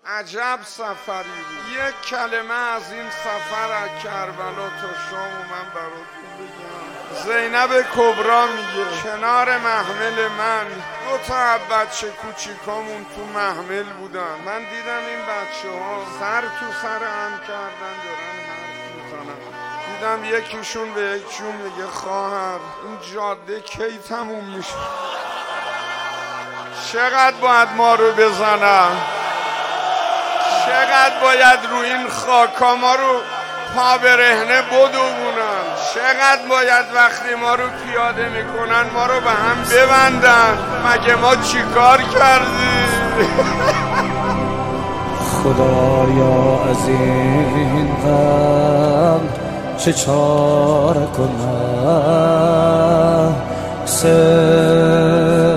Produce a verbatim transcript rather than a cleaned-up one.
عجب سفری بود. یک کلمه از این سفر از کربلا تا شام و من براتون بگم. زینب کبرا میگه کنار محمل من دو تا از بچه کوچیکامون تو محمل بودن. من دیدم این بچه ها سر تو سر هم کردن دارن حرف میزنن. دیدم یکیشون به یکیشون میگه خواهر این جاده کی تموم میشه؟ چقدر باید ما رو بزنن؟ چقدر باید رو این خاکا ما رو پا برهنه بدوبونن؟ چقدر باید وقتی ما رو پیاده میکنن ما رو به هم ببندن؟ مگه ما چی کار کردیم؟ خدایا از این غم چه چاره کنم؟